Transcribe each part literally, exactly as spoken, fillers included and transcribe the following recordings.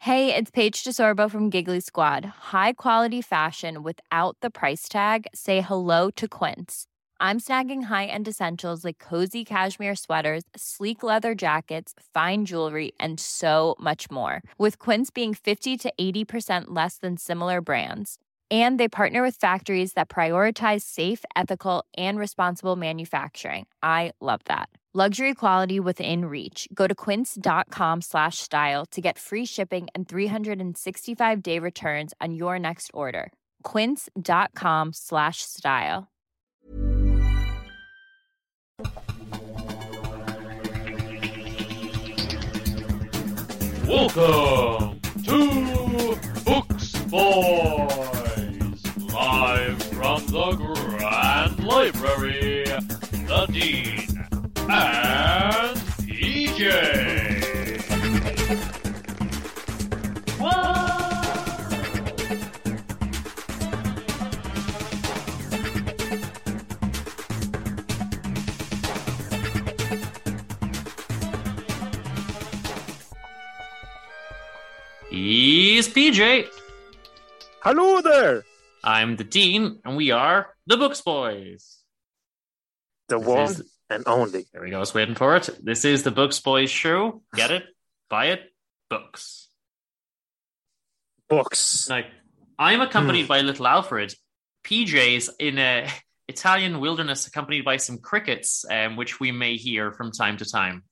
Hey, it's Paige DeSorbo from Giggly Squad. High quality fashion without the price tag. Say hello to Quince. I'm snagging high-end essentials like cozy cashmere sweaters, sleek leather jackets, fine jewelry, and so much more. With Quince being fifty to eighty percent less than similar brands. And they partner with factories that prioritize safe, ethical, and responsible manufacturing. I love that. Luxury quality within reach. Go to quince.com slash style to get free shipping and three sixty-five day returns on your next order. Quince.com slash style. Welcome to Books Boys, live from the Grand Library, the Dean and P J. He's P J. Hello there. I'm the Dean, and we are the Books Boys. The This one is- and only. There we go. I was waiting for it. This is the Books Boys show. Get it? Buy it? Books. Books. Now, I'm accompanied Hmm. by little Alfred. P J's in a Italian wilderness, accompanied by some crickets, um, which we may hear from time to time.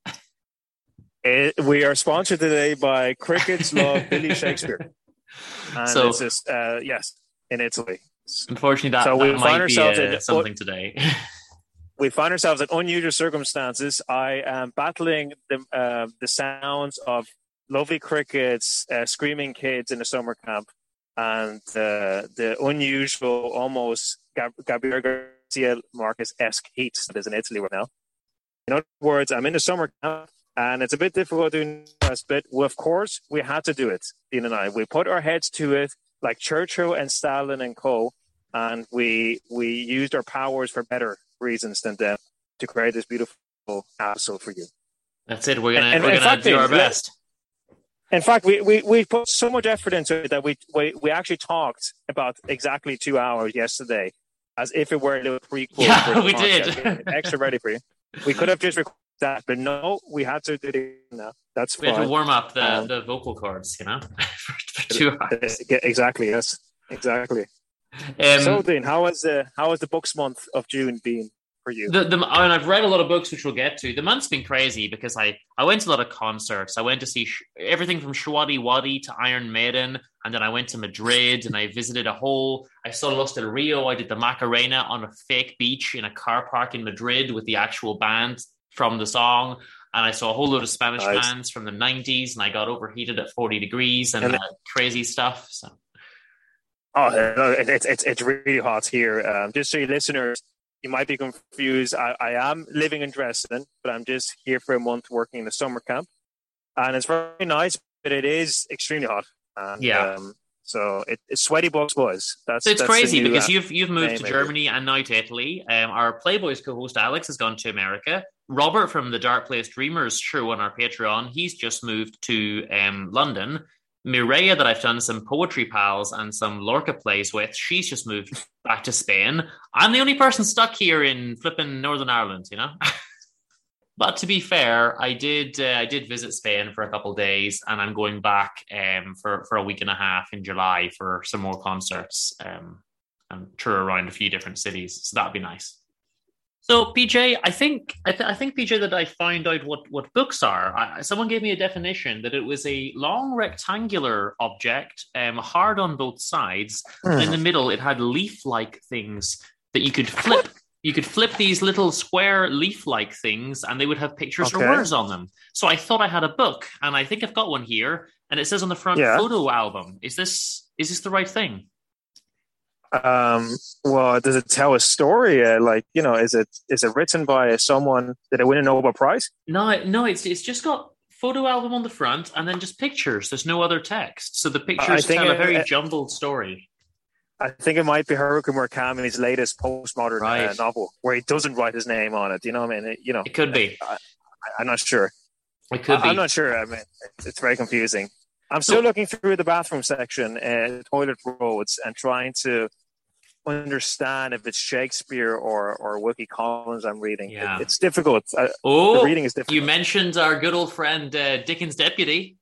Eh, we are sponsored today by Crickets Love Billy Shakespeare. And So- it's just, uh, yes, in Italy. Unfortunately, that, So that we might find be ourselves uh, in- something today. We find ourselves in unusual circumstances. I am battling the uh, the sounds of lovely crickets, uh, screaming kids in a summer camp, and uh, the unusual, almost Gab- Gabriel Garcia Marquez-esque heat that is in Italy right now. In other words, I'm in a summer camp, and it's a bit difficult doing this, but well, of course, we had to do it, Dean and I. We put our heads to it, like Churchill and Stalin and co., and we we used our powers for better reasons than them to create this beautiful episode for you. That's it. We're gonna And- we're in gonna fact, do our let- best. In fact, we, we, we put so much effort into it that we, we, we actually talked about exactly two hours yesterday as if it were a little prequel. Yeah, for the we podcast. did. We had it extra ready for you. We could have just recorded that, but no, we had to do it now. That's We had fine. to warm up the, Um, the vocal cords, you know, for, for two hours. Yeah, exactly, yes. Exactly. Um, So, Dean, how has the how has the books month of June been for you? The, the, and I've read a lot of books, which we'll get to. The month's been crazy because I, I went to a lot of concerts. I went to see sh- everything from Shwadi Wadi to Iron Maiden, and then I went to Madrid and I visited a whole. I saw Los del Rio. I did the Macarena on a fake beach in a car park in Madrid with the actual band from the song, and I saw a whole load of Spanish Nice. bands from the nineties, and I got overheated at forty degrees and, And- uh, crazy stuff. So Oh, no, it- it's it's it's really hot here. Um, just so you listeners, you might be confused. I, I am living in Dresden, but I'm just here for a month working in a summer camp, and it's very nice, but it is extremely hot. And, Yeah. Um, so it, it's Sweaty Books Boys. That's So it's that's the crazy new, because uh, you've you've moved name, to maybe. Germany and now to Italy. Um, our Playboys co-host Alex has gone to America. Robert from the Dark Place Dreamers show on our Patreon, he's just moved to um, London. Mireia, that I've done some poetry pals and some Lorca plays with, she's just moved back to Spain. I'm the only person stuck here in flipping Northern Ireland, you know. But to be fair, I did uh, I did visit Spain for a couple of days, and I'm going back um, for for a week and a half in July for some more concerts um, and tour around a few different cities. So that'd be nice. So P J, I think I, th- I think P J that I found out what what books are. I, someone gave me a definition that it was a long rectangular object, um, hard on both sides. Hmm. And in the middle, it had leaf-like things that you could flip. You could flip these little square leaf-like things, and they would have pictures Okay. or words on them. So I thought I had a book, and I think I've got one here, and it says on the front Yeah. photo album. Is this is this the right thing? Um, well, does it tell a story? Uh, like, you know, is it is it written by someone that they win a Nobel Prize? No, no, it's it's just got photo album on the front, and then just pictures. There's no other text, so the pictures think tell a it- very it- jumbled story. I think it might be Haruki Murakami's latest postmodern uh, Right. novel, where he doesn't write his name on it. You know what I mean? It, you know, It could be. I, I'm not sure. It could I, be. I'm not sure. I mean, it's, it's very confusing. I'm still looking through the bathroom section, uh, toilet roads, and trying to understand if it's Shakespeare or or Wilkie Collins I'm reading. Yeah. It, it's difficult. Uh, oh, the reading is difficult. You mentioned our good old friend uh, Dickens' deputy.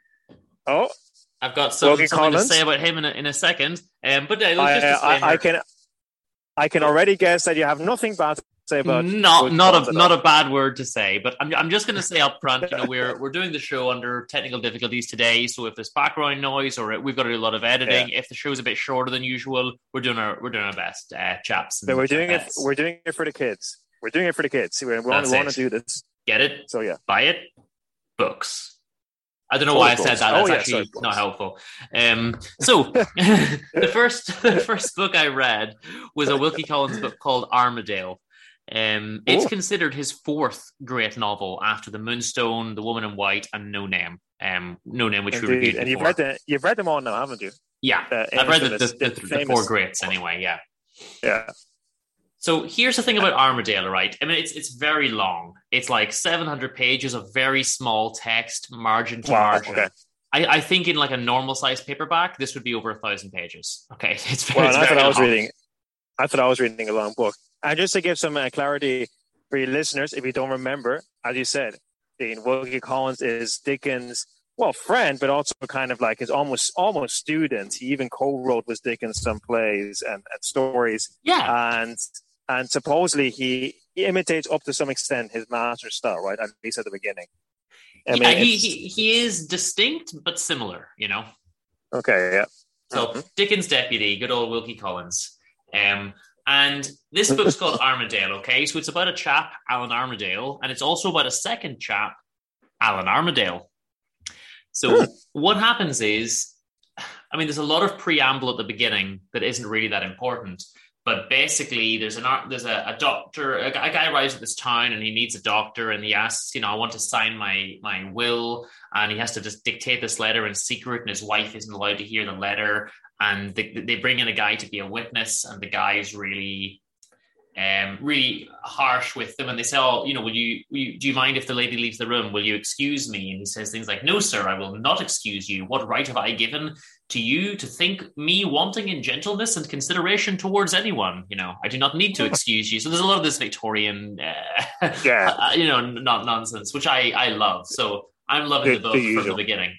Oh, I've got some, something Collins. to say about him in a, in a second. Um, but uh, I, just I, I can I can already guess that you have nothing bad to say about. Not not a not a bad word to say, but I'm I'm just going to say up front, you know, we're we're doing the show under technical difficulties today, so if there's background noise or we've got to do a lot of editing, yeah. if the show's a bit shorter than usual, we're doing our we're doing our best, uh, chaps. So we're doing it. We're doing it for the kids. We're doing it for the kids. We, we want to do this. Get it? So yeah, buy it. Books. I don't know why I said that. That's oh, yeah, actually sorry, not helpful. Um, so the first the first book I read was a Wilkie Collins book called Armadale. Um, it's Ooh. considered his fourth great novel after The Moonstone, The Woman in White, and No Name. Um, No Name, which Indeed. we reviewed and before. you've read the, you've read them all now, haven't you? Yeah, uh, I've read the, the, the, the, the four greats anyway. Yeah, yeah. So here's the thing about Armadale, right? I mean, it's it's very long. It's like seven hundred pages of very small text, margin to wow, margin. Okay. I, I think in like a normal size paperback, this would be over a thousand pages. Okay, it's very. Well, it's I very thought I was long. reading. I thought I was reading a long book. And just to give some uh, clarity for your listeners, if you don't remember, as you said, Dean, Wilkie Collins is Dickens' well friend, but also kind of like his almost almost student. He even co-wrote with Dickens some plays and, and stories. Yeah, and. And supposedly he, he imitates up to some extent his master's style, right? At least at the beginning. I yeah, mean, he, he he is distinct but similar, you know. Okay, yeah. So mm-hmm. Dickens' deputy, good old Wilkie Collins, um, and this book's called Armadale. Okay, so it's about a chap, Alan Armadale, and it's also about a second chap, Alan Armadale. So what happens is, I mean, there's a lot of preamble at the beginning that isn't really that important. But basically, there's an there's a, a doctor, a, a guy arrives at this town and he needs a doctor and he asks, you know, I want to sign my my will, and he has to just dictate this letter in secret, and his wife isn't allowed to hear the letter, and they, they bring in a guy to be a witness, and the guy is really, um, really harsh with them, and they say, oh, you know, will you, will you, do you mind if the lady leaves the room? Will you excuse me? And he says things like, no, sir, I will not excuse you. What right have I given to you to think me wanting in gentleness and consideration towards anyone? You know, I do not need to excuse you. So there's a lot of this Victorian, uh, yeah, uh, you know, not nonsense, which I, I love. So I'm loving the, the book the from the beginning.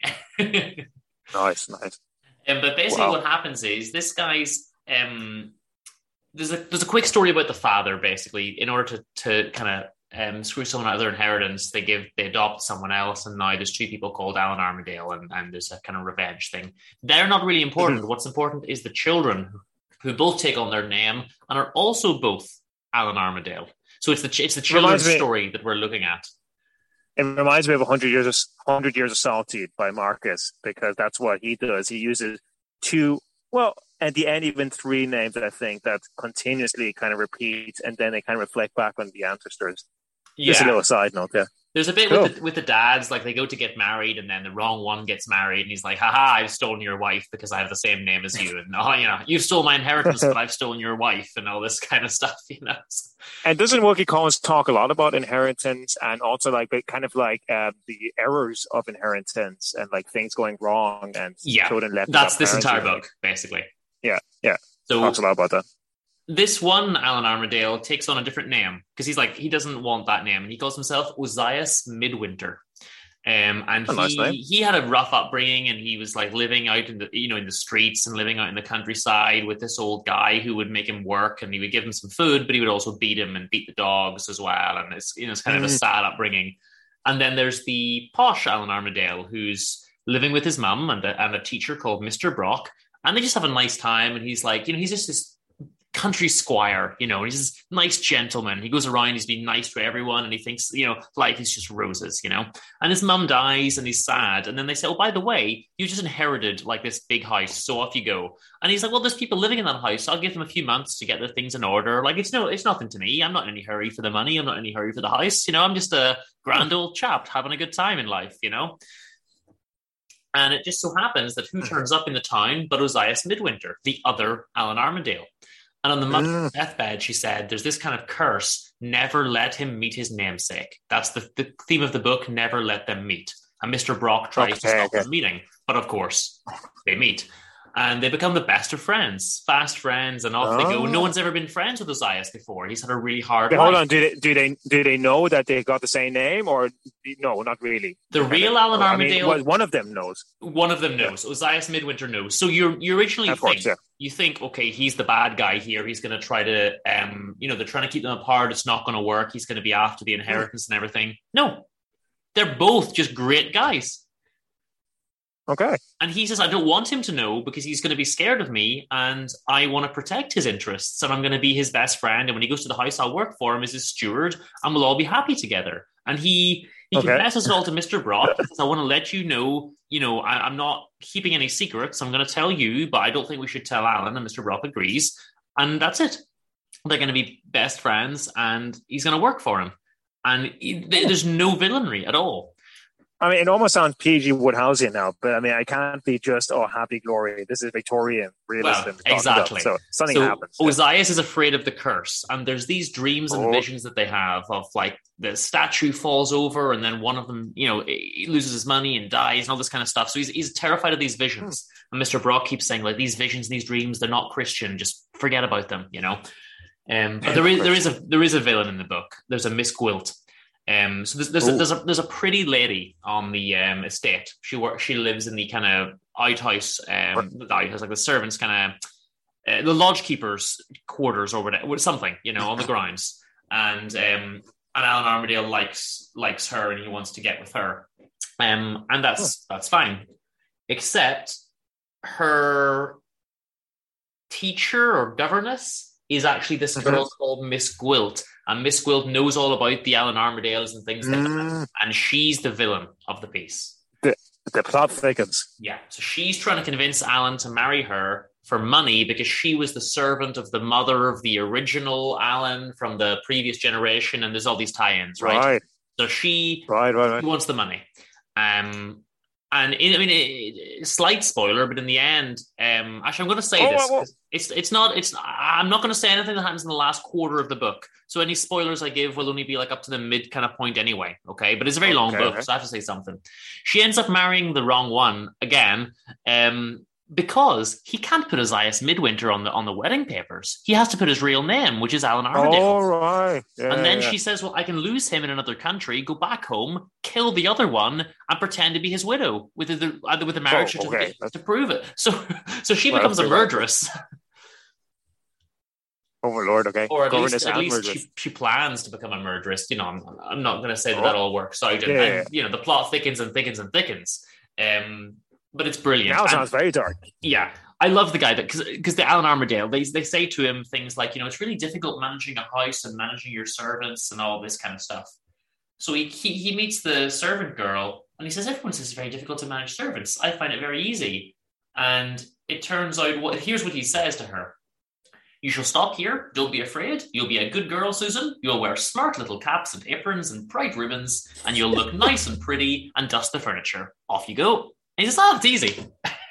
Nice, nice. Um, but basically, wow. what happens is this guy's um, there's a there's a quick story about the father. Basically, in order to to kind of Um, screw someone out of their inheritance, they give they adopt someone else, and now there's two people called Alan Armadale, and, and there's a kind of revenge thing. They're not really important. Mm-hmm. What's important is the children, who both take on their name and are also both Alan Armadale. So it's the it's the children's me, story that we're looking at. It reminds me of one hundred years of one hundred years of Solitude by Marcus, because that's what he does. He uses two, well, at the end, even three names that I think that continuously kind of repeat, and then they kind of reflect back on the ancestors. Yeah. Just a little side note, yeah. There's a bit cool. with, the, with the dads, like they go to get married and then the wrong one gets married and he's like, haha, I've stolen your wife because I have the same name as you. And, oh, you know, you've stolen my inheritance, but I've stolen your wife and all this kind of stuff, you know. And doesn't Wilkie Collins talk a lot about inheritance and also like kind of like uh, the errors of inheritance and like things going wrong and yeah, children left? That's this entire book, basically. Yeah, yeah. So talks a lot about that. This one, Alan Armadale, takes on a different name because he's like, he doesn't want that name. And he calls himself Ozias Midwinter. Um, and he, nice he had a rough upbringing, and he was like living out in the, you know, in the streets and living out in the countryside with this old guy who would make him work, and he would give him some food, but he would also beat him and beat the dogs as well. And it's, you know, it's kind mm. of a sad upbringing. And then there's the posh Alan Armadale, who's living with his mum and a, and a teacher called Mister Brock. And they just have a nice time. And he's like, you know, he's just this country squire, you know, he's this nice gentleman. He goes around, he's being nice to everyone, and he thinks, you know, life is just roses, you know. And his mum dies and he's sad. And then they say, oh, by the way, you just inherited like this big house, so off you go. And he's like, well, there's people living in that house. I'll give them a few months to get their things in order. Like, it's no, it's nothing to me. I'm not in any hurry for the money. I'm not in any hurry for the house. You know, I'm just a grand old chap having a good time in life, you know. And it just so happens that who turns up in the town but Ozias Midwinter, the other Alan Armadale. And on the mother's deathbed, she said, there's this kind of curse, never let him meet his namesake. That's the, the theme of the book, never let them meet. And Mister Brock tries okay, to stop okay. them meeting. But of course, they meet. And they become the best of friends, fast friends, and off oh. they go. No one's ever been friends with Ozias before. He's had a really hard okay, life. Hold on, do they do they do they know that they got the same name, or no, not really? The They're real kind of, Alan Armadale. I mean, one of them knows. One of them knows. Yeah. Ozias Midwinter knows. So you you originally of think course, yeah. you think, okay, he's the bad guy here. He's going to try to, um, you know, they're trying to keep them apart. It's not going to work. He's going to be after the inheritance mm. and everything. No, they're both just great guys. Okay. And he says, I don't want him to know because he's going to be scared of me and I want to protect his interests and I'm going to be his best friend. And when he goes to the house, I'll work for him as his steward and we'll all be happy together. And he he okay. confesses it all to Mister Brock. He says, I want to let you know, you know, I, I'm not keeping any secrets. I'm going to tell you, but I don't think we should tell Alan. And Mister Brock agrees. And that's it. They're going to be best friends and he's going to work for him. And he, there's no villainy at all. I mean, it almost sounds P G Woodhouseian now, but I mean, I can't be just, oh, happy glory. This is Victorian realism. Well, exactly. So something so happens. Ozias is afraid of the curse, and there's these dreams and oh. visions that they have of like the statue falls over, and then one of them, you know, he loses his money and dies, and all this kind of stuff. So he's he's terrified of these visions. Hmm. And Mister Brock keeps saying, like, these visions, these dreams, they're not Christian. Just forget about them, you know. Um, but there is there is a there is a villain in the book. There's a Miss Gwilt. Um, so there's there's a, there's a there's a pretty lady on the um, estate. She works. She lives in the kind of outhouse. Um, the outhouse, like the servants' kind of uh, the lodge keepers' quarters or whatever, something, you know, on the grounds. And um, and Alan Armadale likes likes her, and he wants to get with her. Um, and that's that's fine, except her teacher or governess is actually this girl mm-hmm. called Miss Gwilt. And Miss Gwilt knows all about the Alan Armadales and things like mm. that. And she's the villain of the piece. The, the plot thickens. Yeah. So she's trying to convince Alan to marry her for money because she was the servant of the mother of the original Alan from the previous generation. And there's all these tie-ins, right? Right. So she, right, right, right. she wants the money. Um, And in, I mean, it, slight spoiler, but in the end, um, actually, I'm going to say oh, this. Oh, oh. It's it's not. It's. I'm not going to say anything that happens in the last quarter of the book. So any spoilers I give will only be like up to the mid kind of point anyway. Okay, but it's a very long okay, book, right. So I have to say something. She ends up marrying the wrong one again, um, because he can't put Ozias Midwinter on the on the wedding papers. He has to put his real name, which is Alan Armadale. All right. Yeah, and then yeah. she says, well, I can lose him in another country, go back home, kill the other one, and pretend to be his widow with the either with a marriage oh, certificate okay. to prove it. So so she well, becomes a murderess. Oh, Lord, okay. Or at least, at least she, she plans to become a murderess. You know, I'm, I'm not going to say that oh. that all works out. And, yeah, yeah. and, you know, the plot thickens and thickens and thickens. Um, but it's brilliant. Now it sounds very dark. Yeah. I love the guy that, because because the Alan Armadale, they they say to him things like, you know, it's really difficult managing a house and managing your servants and all this kind of stuff. So he he, he meets the servant girl and he says, everyone says it's very difficult to manage servants. I find it very easy. And it turns out, what here's what he says to her. You shall stop here. Don't be afraid. You'll be a good girl, Susan. You'll wear smart little caps and aprons and bright ribbons, and you'll look nice and pretty and dust the furniture. Off you go. And he says, oh, it's easy.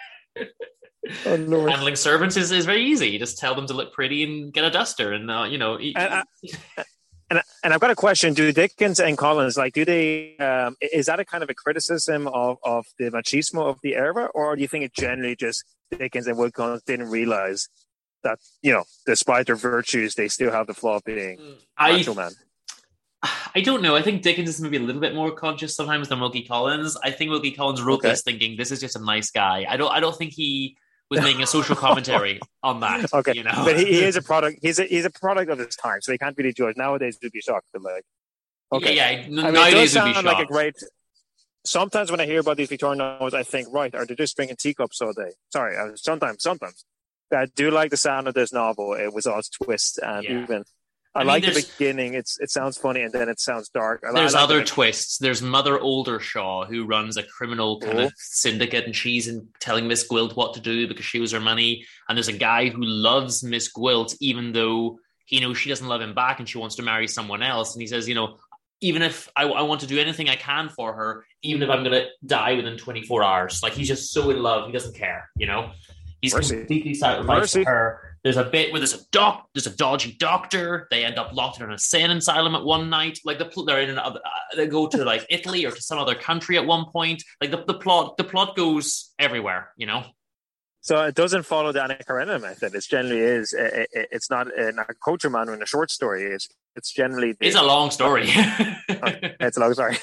Oh, Lord. Handling servants is, is very easy. You just tell them to look pretty and get a duster, and uh, you know. He, and, I, and and I've got a question: do Dickens and Collins, like, do they? Um, is that a kind of a criticism of, of the machismo of the era, or do you think it generally just Dickens and Wood Collins didn't realize that, you know, despite their virtues, they still have the flaw of being I, macho man? I don't know. I think Dickens is maybe a little bit more conscious sometimes than Wilkie Collins. I think Wilkie Collins wrote okay. this thinking this is just a nice guy. I don't. I don't think he was making a social commentary on that. Okay, you know, but he, he is a product. He's a he's a product of his time, so he can't be the judge nowadays. Would be shocked, but like, okay, yeah, yeah. I mean, nowadays would be shocked. Like a great. Sometimes when I hear about these Victorian novels, I think, right, are they just drinking teacups all day? Sorry, uh, sometimes, sometimes. I do like the sound of this novel. It was all twist and yeah. even. I, I mean, like the beginning. It's it sounds funny and then it sounds dark. I there's like other the twists. There's Mother Oldershaw, who runs a criminal kind oh. of syndicate, and she's in telling Miss Gwilt what to do because she was her money. And there's a guy who loves Miss Gwilt, even though he knows she doesn't love him back and she wants to marry someone else. And he says, you know, even if I, I want to do anything I can for her, even if I'm going to die within twenty-four hours, like he's just so in love, he doesn't care, you know. He's Mercy. completely sacrificed for her There's a bit where there's a doc, there's a dodgy doctor. They end up locked in an insane asylum at one night. Like the they're in another, uh, they go to like Italy or to some other country at one point. Like the, the plot, the plot goes everywhere, you know. So it doesn't follow the Anna Karenina method. It generally is. It, it, it's not an agriculture manual in a short story. It's it's generally. The, it's a long story. oh, it's a long story.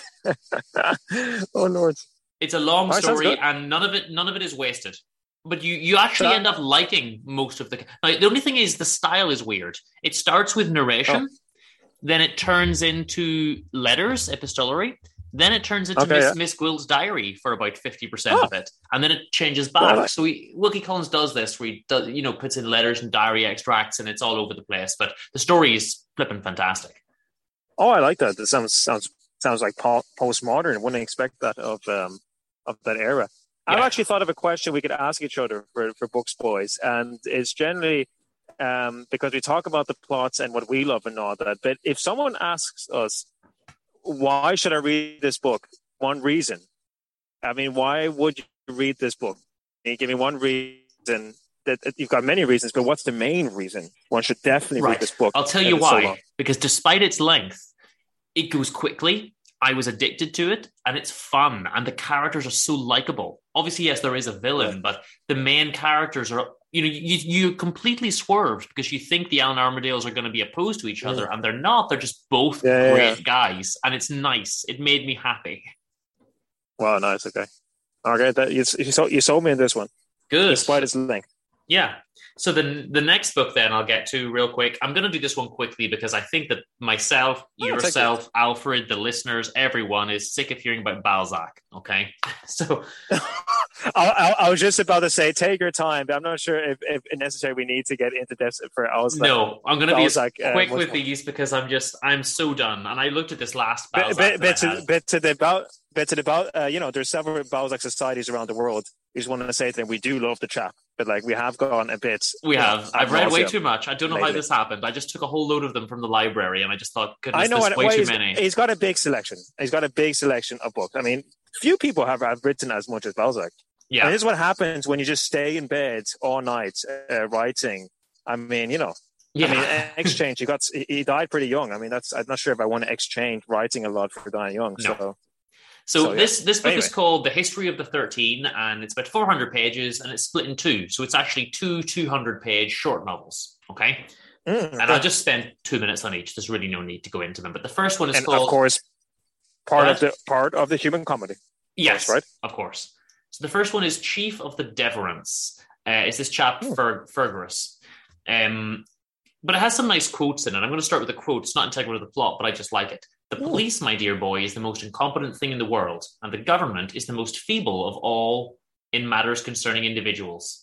Oh Lord! It's a long oh, story, and none of it none of it is wasted. But you, you actually end up liking most of the... Now, the only thing is the style is weird. It starts with narration, oh. then it turns into letters, epistolary, then it turns into okay, Miss, yeah. Miss Gwilt's diary for about fifty percent oh. of it, and then it changes back. Oh. So he, Wilkie Collins does this, where he does, you know, puts in letters and diary extracts, and it's all over the place. But the story is flipping fantastic. Oh, I like that. That sounds sounds sounds like po- postmodern. I wouldn't expect that of um, of that era. Yeah. I've actually thought of a question we could ask each other for, for Books Boys, and it's generally um, because we talk about the plots and what we love and all that. But if someone asks us, why should I read this book? One reason. I mean, why would you read this book? Can you give me one reason? That you've got many reasons, but what's the main reason one should definitely right. read this book? I'll tell you why. So because despite its length, it goes quickly. I was addicted to it, and it's fun, and the characters are so likable. Obviously, yes, there is a villain, yeah. but the main characters are, you know, you, you completely swerved because you think the Alan Armadales are going to be opposed to each other, yeah. and they're not. They're just both yeah, great yeah. guys, and it's nice. It made me happy. Wow, nice. Okay. Okay, that, you, you, sold, you sold me in this one. Good. Despite its length. Yeah. So the the next book then I'll get to real quick. I'm going to do this one quickly because I think that myself, oh, yourself, Alfred, the listeners, everyone is sick of hearing about Balzac. Okay, so I, I, I was just about to say, take your time, but I'm not sure if, if necessary we need to get into this for Balzac. No, I'm going to be as quick uh, with these because I'm just I'm so done. And I looked at this last Balzac. But, but, to, but to the about, but to the about, uh, you know, there's several Balzac societies around the world. I just want to say to them, we do love the chap, but like we have gone a bit. We have. Know, I've read way too much. I don't know lately. how this happened. I just took a whole load of them from the library, and I just thought, goodness, I know there's what, way well, too he's, many. He's got a big selection. He's got a big selection of books. I mean, few people have, have written as much as Balzac. Yeah, and this is what happens when you just stay in bed all night uh, writing. I mean, you know. Yeah. I mean, exchange. He got. He died pretty young. I mean, that's. I'm not sure if I want to exchange writing a lot for dying young. No. So. So, so this, yeah. this book anyway. is called The History of the Thirteen, and it's about four hundred pages, and it's split in two. So it's actually two two hundred page short novels, okay? Mm, and okay. I'll just spend two minutes on each. There's really no need to go into them. But the first one is and called... of course, part of the part of the human comedy. Yes, course, right? Of course. So the first one is Chief of the Deverance. Uh, it's this chap, mm. Fer- Fergus. Um, but it has some nice quotes in it. I'm going to start with a quote. It's not integral to the plot, but I just like it. The police, my dear boy, is the most incompetent thing in the world, and the government is the most feeble of all in matters concerning individuals.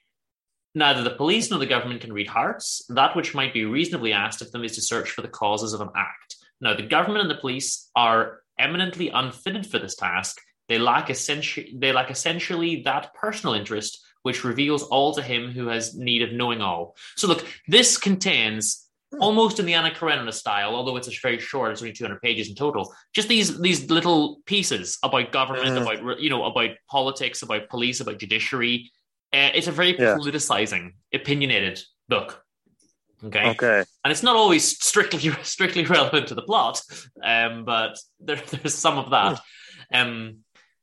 Neither the police nor the government can read hearts. That which might be reasonably asked of them is to search for the causes of an act. Now, the government and the police are eminently unfitted for this task. They lack, essenti- they lack essentially that personal interest which reveals all to him who has need of knowing all. So look, this contains... almost in the Anna Karenina style, although it's very short, it's only two hundred pages in total. Just these these little pieces about government, uh, about you know, about politics, about police, about judiciary. Uh, it's a very yeah. politicizing, opinionated book. Okay, okay, and it's not always strictly strictly relevant to the plot, um, but there, there's some of that. Um,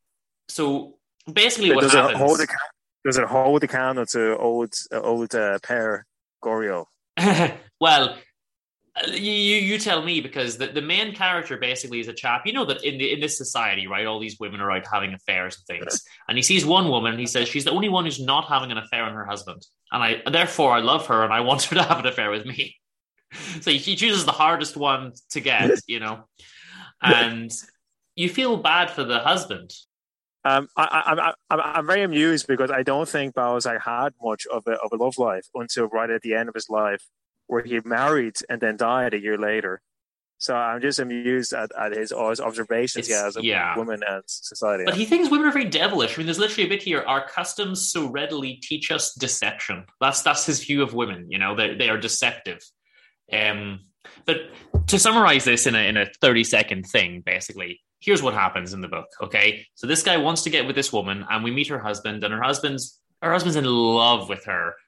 so basically, but what does happens? It hold the, does it hold the candle to old old uh, Père Goriot? Well, you you tell me, because the, the main character basically is a chap, you know, that in the, in this society, right, all these women are out having affairs and things, and he sees one woman and he says she's the only one who's not having an affair on her husband, and I therefore I love her and I want her to have an affair with me. So he chooses the hardest one to get, you know, and you feel bad for the husband. Um, I, I, I, I'm very amused because I don't think Balzac had much of a, of a love life until right at the end of his life, where he married and then died a year later. So I'm just amused at, at his, his observations yeah, as a yeah. woman and society. But he thinks women are very devilish. I mean, there's literally a bit here, our customs so readily teach us deception. That's that's his view of women, you know, they, they are deceptive. Um, but to summarize this in a, in a thirty second thing, basically, here's what happens in the book, okay? So this guy wants to get with this woman, and we meet her husband, and her husband's her husband's in love with her.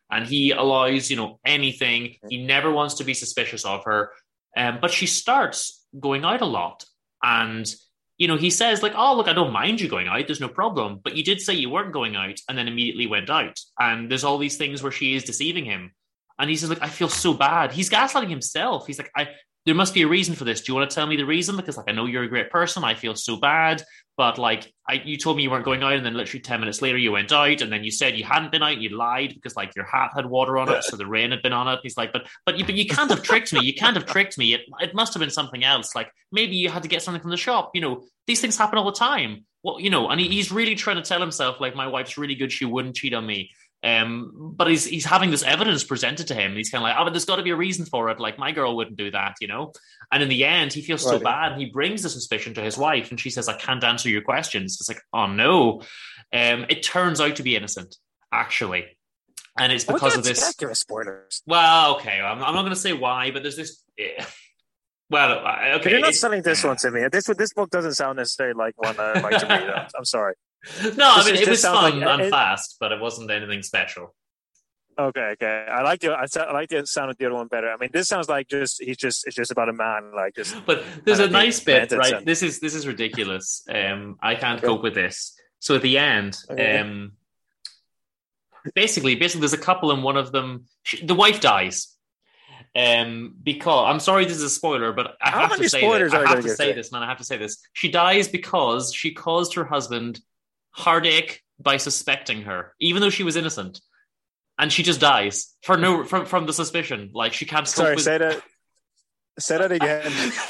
and he allows, you know, anything. He never wants to be suspicious of her. Um, but she starts going out a lot. And, you know, he says, like, oh, look, I don't mind you going out. There's no problem. But you did say you weren't going out and then immediately went out. And there's all these things where she is deceiving him. And he says, like, I feel so bad. He's gaslighting himself. He's like, I, there must be a reason for this. Do you want to tell me the reason? Because, like, I know you're a great person. I feel so bad. But, like, I, you told me you weren't going out, and then literally ten minutes later you went out, and then you said you hadn't been out, and you lied because, like, your hat had water on it, so the rain had been on it. He's like, but but you, but you can't have tricked me. You can't have tricked me. It, it must have been something else. Like, maybe you had to get something from the shop. You know, these things happen all the time. Well, you know, and he, he's really trying to tell himself, like, my wife's really good. She wouldn't cheat on me. Um, but he's he's having this evidence presented to him. And he's kind of like, oh, but there's got to be a reason for it. Like, my girl wouldn't do that, you know? And in the end, he feels right. so bad. And he brings the suspicion to his wife. And she says, I can't answer your questions. It's like, oh, no. Um, it turns out to be innocent, actually. And it's because oh, of this. Give us spoilers. Well, okay. I'm, I'm not going to say why, but there's this. Yeah. Well, okay. But you're not selling this one to me. This this book doesn't sound necessarily like one I'd like to read. I'm, I'm sorry. No, this, I mean, it was fun like, and it, fast, but it wasn't anything special. Okay, okay. I like the I, I like the sound of the other one better. I mean, this sounds like just he's just it's just about a man, like just. But there's a nice bit, right? And... This is this is ridiculous. Um, I can't okay. cope with this. So at the end, okay. um, basically, basically, there's a couple, and one of them, she, the wife dies. Um, because I'm sorry, this is a spoiler, but I How have to say this. I have to say say? this, man. I have to say this. She dies because she caused her husband heartache by suspecting her, even though she was innocent, and she just dies for no from from the suspicion. Like, she can't. Sorry, cope with... say that. Say that again.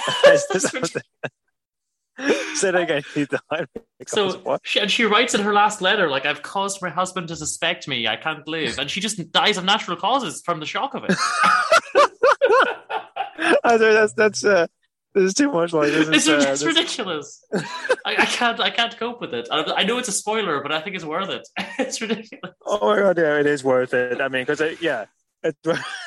Say that again. He died. So, what? She, and she writes in her last letter, like, I've caused my husband to suspect me. I can't live, and she just dies of natural causes from the shock of it. I think that's that's uh, this is too much. Like this it's, is, uh, it's this... ridiculous. I, I can't I can't cope with it. I, I know it's a spoiler, but I think it's worth it. It's ridiculous. Oh my god, yeah, it is worth it. I mean, because yeah, it,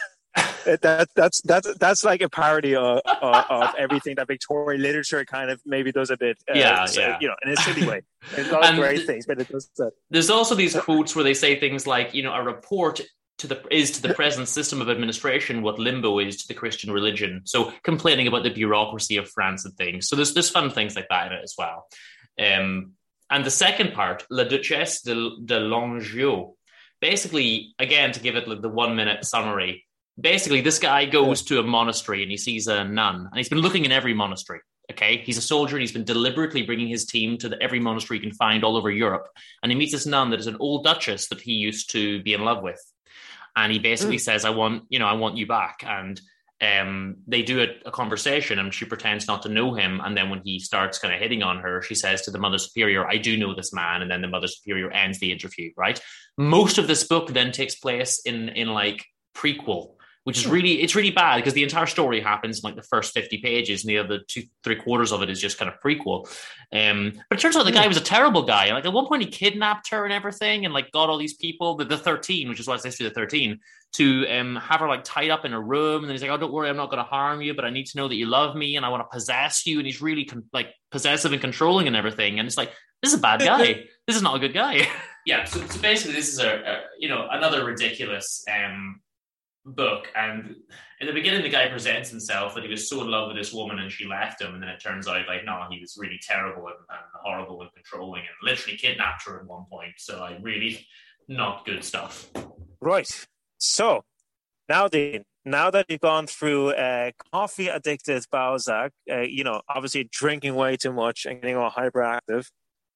it, that that's that's that's like a parody of, of, of everything that Victorian literature kind of maybe does a bit. Uh, yeah, so, yeah. You know, in a silly way. There's a lot of great things, but it does that. There's also these quotes where they say things like, you know, a report to the is to the present system of administration what limbo is to the Christian religion. So complaining about the bureaucracy of France and things. So there's there's fun things like that in it as well. Um, and the second part, La Duchesse de, de Langeais, basically, again, to give it like the one minute summary, basically this guy goes to a monastery and he sees a nun, and he's been looking in every monastery. Okay, he's a soldier and he's been deliberately bringing his team to the, every monastery he can find all over Europe. And he meets this nun that is an old duchess that he used to be in love with. And he basically mm. says, I want, you know, I want you back. And um, they do a, a conversation and she pretends not to know him. And then when he starts kind of hitting on her, she says to the Mother Superior, I do know this man. And then the Mother Superior ends the interview, right? Most of this book then takes place in, in like prequel, which is really, it's really bad because the entire story happens in like the first fifty pages and the other two, three quarters of it is just kind of prequel. Um, but it turns out the guy was a terrible guy. Like at one point he kidnapped her and everything and like got all these people, the, the thirteen, which is why it's history of the thirteen, to um, have her like tied up in a room. And then he's like, oh, don't worry, I'm not going to harm you, but I need to know that you love me and I want to possess you. And he's really con- like possessive and controlling and everything. And it's like, this is a bad guy. This is not a good guy. Yeah. So, so basically this is a, a, you know, another ridiculous, um, book. And in the beginning the guy presents himself that he was so in love with this woman and she left him, and then it turns out like no, he was really terrible and, and horrible and controlling and literally kidnapped her at one point. So like really not good stuff. Right. So now Dean, now that you've gone through uh, coffee addicted Balzac, uh, you know, obviously drinking way too much and getting all hyperactive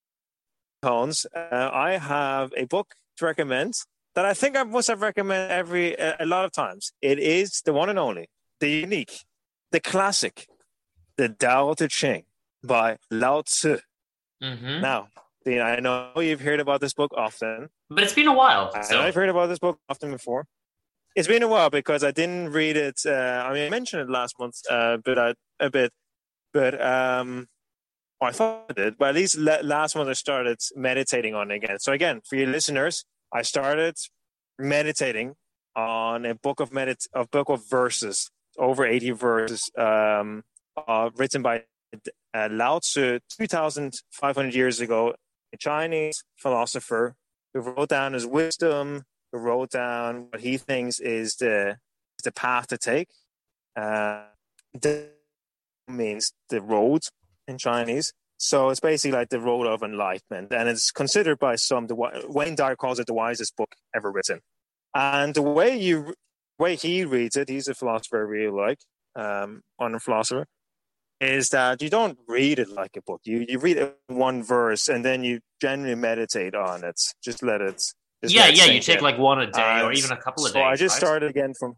tones, uh, I have a book to recommend that I think I must have recommended every uh, a lot of times. It is the one and only, the unique, the classic, the Tao Te Ching by Lao Tzu. Mm-hmm. Now, Dean, I know you've heard about this book often. But it's been a while. So. I've heard about this book often before. It's been a while because I didn't read it. Uh, I mean, I mentioned it last month, uh, but I, a bit. But um, well, I thought I did. But at least la- last month I started meditating on it again. So again, for your listeners, I started meditating on a book of medit a book of verses, over eighty verses, um, uh, written by uh, Lao Tzu two thousand five hundred years ago, a Chinese philosopher who wrote down his wisdom who wrote down what he thinks is the the path to take. Uh, the means the road in Chinese. So it's basically like the road of enlightenment, and it's considered by some, the Wayne Dyer calls it the wisest book ever written. And the way you, way he reads it, he's a philosopher I really like, um, on a philosopher, is that you don't read it like a book. You you read it one verse and then you generally meditate on it. Just let it. Just yeah, let it yeah. You take in. like one a day, and or even a couple of so days. I just right? started again from.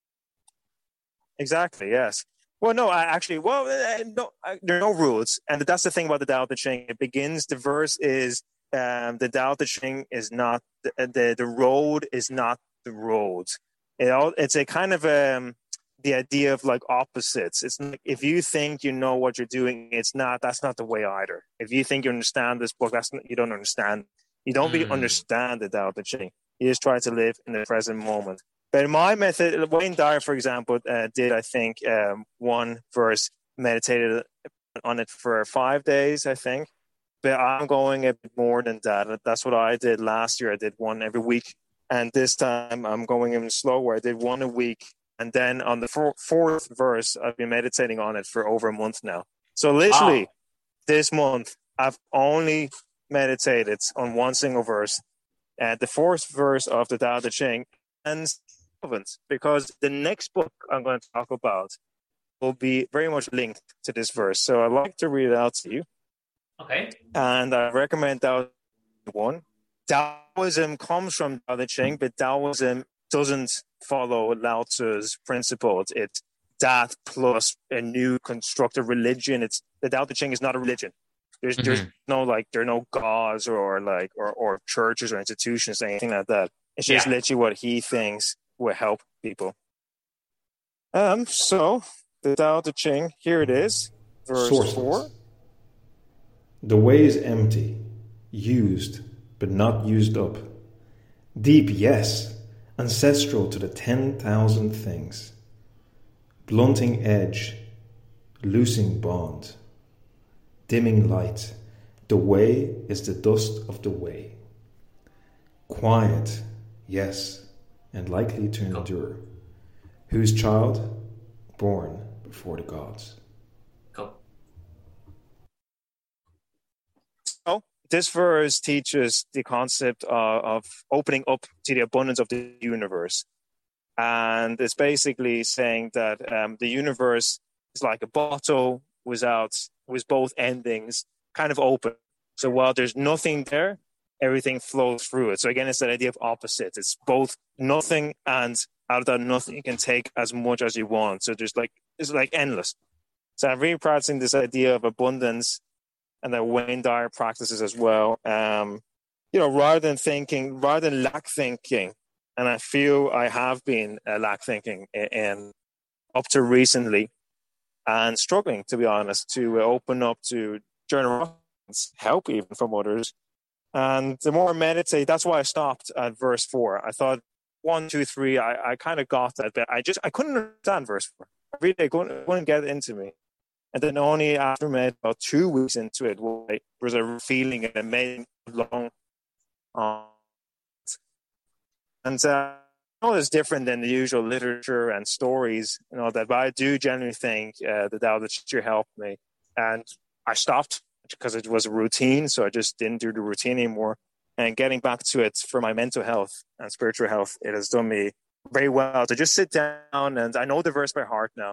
Exactly. Yes. Well, no, I actually, well, uh, no, I, there are no rules, and that's the thing about the Tao Te Ching. It begins. The verse is um, the Tao Te Ching is not the the, the road is not the road. It all, it's a kind of um, the idea of like opposites. It's like if you think you know what you're doing, it's not. That's not the way either. If you think you understand this book, that's not, you don't understand. You don't really Mm. understand the Tao Te Ching. You just try to live in the present moment. But in my method, Wayne Dyer, for example, uh, did, I think, um, one verse, meditated on it for five days, I think. But I'm going a bit more than that. That's what I did last year. I did one every week. And this time I'm going even slower. I did one a week. And then on the four, fourth verse, I've been meditating on it for over a month now. So literally Wow. this month, I've only meditated on one single verse. Uh, the fourth verse of the Tao Te Ching. And because the next book I'm going to talk about will be very much linked to this verse. So I'd like to read it out to you. Okay. And I recommend that one. Taoism comes from Tao Te Ching, but Taoism doesn't follow Lao Tzu's principles. It's that plus a new constructed religion. It's the Tao Te Ching is not a religion. There's mm-hmm. there's no like there are no gods or like or, or churches or institutions or anything like that. It's just yeah. literally what he thinks will help people. Um, so the Tao Te Ching, here it is, verse Sources. four. The way is empty, used, but not used up. Deep, yes, ancestral to the ten thousand things. Blunting edge, loosing bond. Dimming light, the way is the dust of the way. Quiet, yes, and likely to endure. Whose child? Born before the gods. Cool. So, this verse teaches the concept of, of opening up to the abundance of the universe. And it's basically saying that um, the universe is like a bottle without, with both endings kind of open. So while there's nothing there, everything flows through it. So again, it's that idea of opposites. It's both nothing and out of that nothing you can take as much as you want. So there's like, it's like endless. So I'm really practicing this idea of abundance and that Wayne Dyer practices as well. Um, you know, rather than thinking, rather than lack thinking, and I feel I have been uh, lack thinking in, in up to recently and struggling, to be honest, to uh, open up to generosity, help even from others. And the more I meditate, that's why I stopped at verse four. I thought one, two, three, I, I kind of got that, but I just, I couldn't understand verse four. I really I couldn't, couldn't get into me. And then only after med, about two weeks into it, there was a feeling and it made long. Um, and uh, I know it's different than the usual literature and stories and all that, but I do genuinely think uh, the Tao Te Ching helped me. And I stopped because it was a routine, so I just didn't do the routine anymore. And getting back to it for my mental health and spiritual health, it has done me very well to just sit down, and I know the verse by heart now.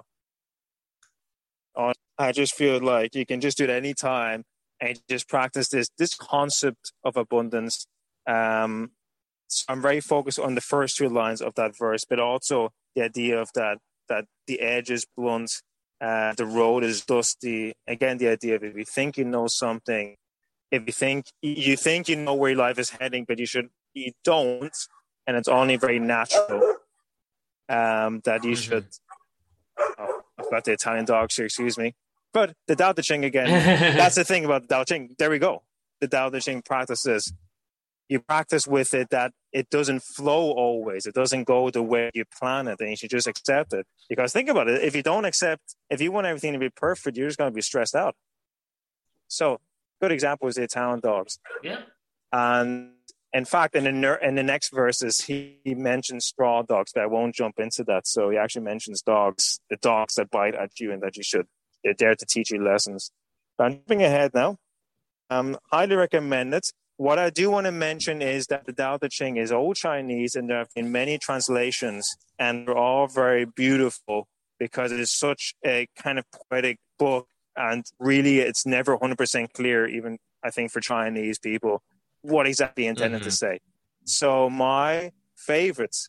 I just feel like you can just do it any time and just practice this this concept of abundance. Um, so I'm very focused on the first two lines of that verse, but also the idea of that that the edge is blunt, uh, the road is dusty. Again, the idea of if you think you know something, if you think you think you know where your life is heading, but you should you don't, and it's only very natural um, that you mm-hmm. should. Oh, I've got the Italian dogs here. Excuse me. But the Tao Te Ching again, that's the thing about the Tao Te Ching. There we go. The Tao Te Ching practices. You practice with it that it doesn't flow always. It doesn't go the way you plan it, and you should just accept it. Because think about it. If you don't accept, if you want everything to be perfect, you're just going to be stressed out. So, good example is the Italian dogs. Yeah. And in fact, in the, ner- in the next verses, he, he mentions straw dogs, but I won't jump into that. So he actually mentions dogs, the dogs that bite at you and that you should, they're there to teach you lessons. But I'm jumping ahead now. Um, highly recommend it. What I do want to mention is that the Tao Te Ching is old Chinese, and there have been many translations, and they're all very beautiful because it is such a kind of poetic book, and really it's never one hundred percent clear, even I think for Chinese people, what exactly intended mm-hmm. to say. So my favorites,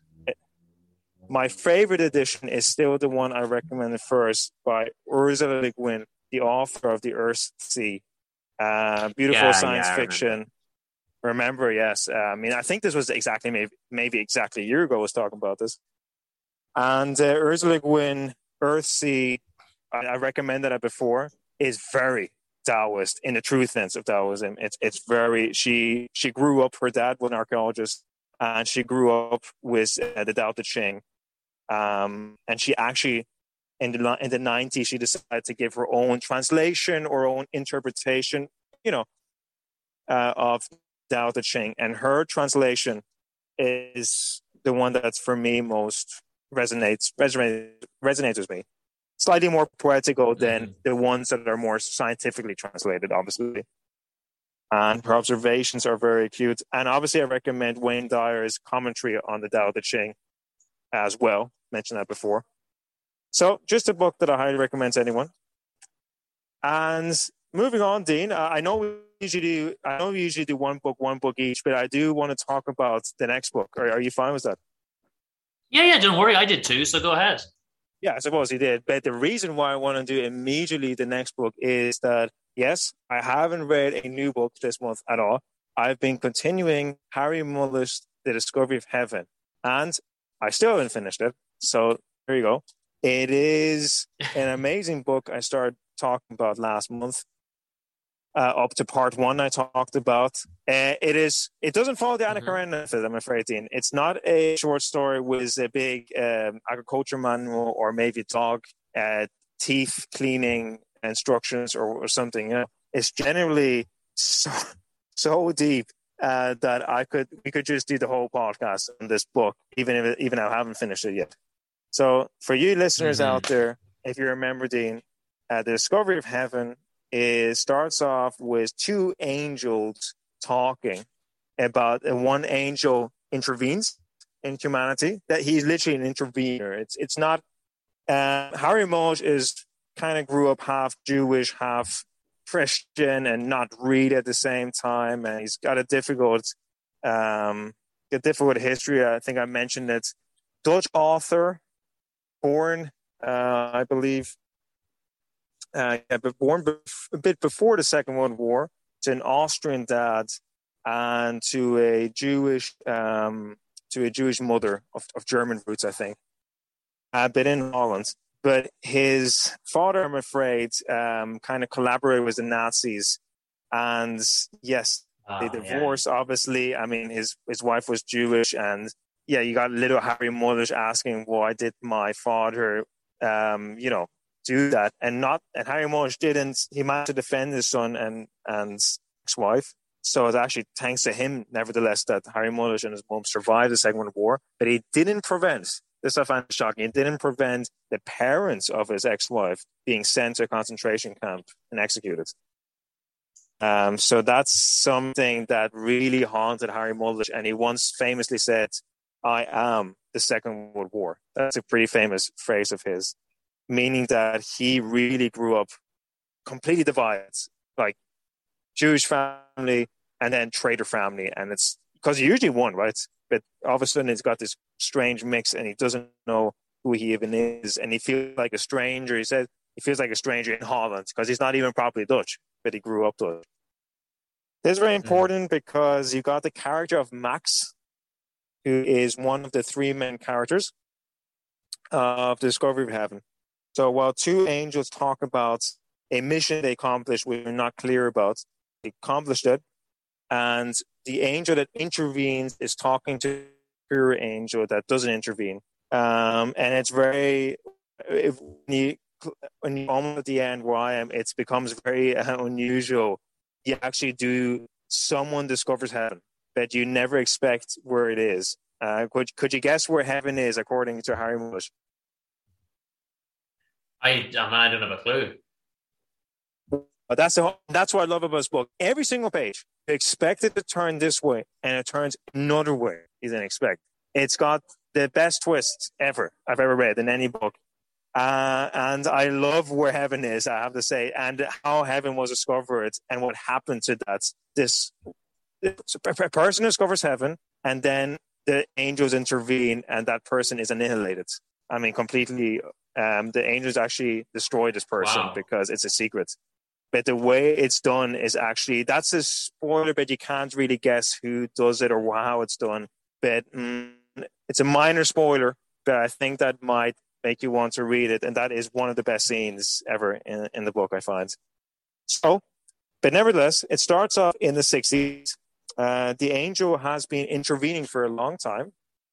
my favorite edition is still the one I recommended first by Ursula Le Guin, the author of The Earthsea. Uh, beautiful yeah, science yeah, fiction. Remember. remember, yes. Uh, I mean, I think this was exactly, maybe, maybe exactly a year ago I was talking about this. And uh, Ursula Le Guin, Earthsea, I, I recommended it before, is very Taoist in the true sense of Taoism. It's it's very, she she grew up, her dad was an archaeologist, and she grew up with uh, the Tao Te Ching. Um, and she actually, in the in the nineties, she decided to give her own translation or own interpretation, you know, uh, of Tao Te Ching. And her translation is the one that's for me most resonates resonates resonates with me. Slightly more poetical than mm-hmm. the ones that are more scientifically translated, obviously. And her observations are very acute. And obviously, I recommend Wayne Dyer's commentary on the Tao Te Ching as well. Mentioned that before. So, just a book that I highly recommend to anyone. And moving on, Dean, uh, I know we usually do. I know we usually do one book, one book each, but I do want to talk about the next book. Are, are you fine with that? Yeah, yeah. Don't worry, I did too. So go ahead. Yeah, I suppose he did. But the reason why I want to do immediately the next book is that, yes, I haven't read a new book this month at all. I've been continuing Harry Muller's The Discovery of Heaven, and I still haven't finished it. So there you go. It is an amazing book I started talking about last month. Uh, up to part one I talked about. Uh, it is. It doesn't follow the Anna mm-hmm. Karenina method, I'm afraid, Dean. It's not a short story with a big um, agriculture manual or maybe dog uh, teeth cleaning instructions or, or something. You know? It's generally so, so deep uh, that I could we could just do the whole podcast on this book, even if it, even I haven't finished it yet. So for you listeners mm-hmm. out there, if you remember, Dean, uh, The Discovery of Heaven, it starts off with two angels talking about, and one angel intervenes in humanity. That he's literally an intervener. It's it's not. Uh, Harry Mulch is kind of grew up half Jewish, half Christian, and not read at the same time, and he's got a difficult, um, a difficult history. I think I mentioned it. Dutch author, born, uh, I believe. Uh, yeah, but born bef- a bit before the Second World War to an Austrian dad and to a Jewish um, to a Jewish mother of, of German roots, I think. Uh, but in Holland, but his father, I'm afraid, um, kind of collaborated with the Nazis, and yes, oh, they divorced. Yeah. Obviously, I mean, his his wife was Jewish, and yeah, you got little Harry Mullish asking, "Why did my father, um, you know?" do that and not and Harry Mullish didn't he managed to defend his son and and ex-wife, so it's actually thanks to him nevertheless that Harry Mullish and his mom survived the Second World War. But he didn't prevent this I find shocking, he didn't prevent the parents of his ex-wife being sent to a concentration camp and executed. Um, so that's something that really haunted Harry Mullish, and he once famously said, "I am the Second World War." That's a pretty famous phrase of his, meaning that he really grew up completely divided, like Jewish family and then trader family. And it's because he usually won, right? But all of a sudden he's got this strange mix and he doesn't know who he even is. And he feels like a stranger. He said he feels like a stranger in Holland because he's not even properly Dutch, but he grew up Dutch. This is very important mm-hmm. because you got the character of Max, who is one of the three main characters of The Discovery of Heaven. So while two angels talk about a mission they accomplished, we're not clear about, they accomplished it, and the angel that intervenes is talking to the pure angel that doesn't intervene. Um, and it's very, if you, when you almost at the end where I am, it becomes very uh, unusual. You actually do, someone discovers heaven. but you never expect where it is. Uh, could could you guess where heaven is according to Harry Mulisch? I, I, mean, I don't have a clue. But that's the, that's what I love about this book. Every single page, you expect it to turn this way, and it turns another way you didn't expect. It's got the best twists ever I've ever read in any book. Uh, and I love where heaven is, I have to say, and how heaven was discovered and what happened to that. This, this a person discovers heaven, and then the angels intervene, and that person is annihilated. I mean, completely. Um, the angels actually destroy this person Wow. because it's a secret. But the way it's done is actually, that's a spoiler, but you can't really guess who does it or how it's done. But mm, it's a minor spoiler, but I think that might make you want to read it. And that is one of the best scenes ever in, in the book, I find. So, but nevertheless, it starts off in the sixties. Uh, the angel has been intervening for a long time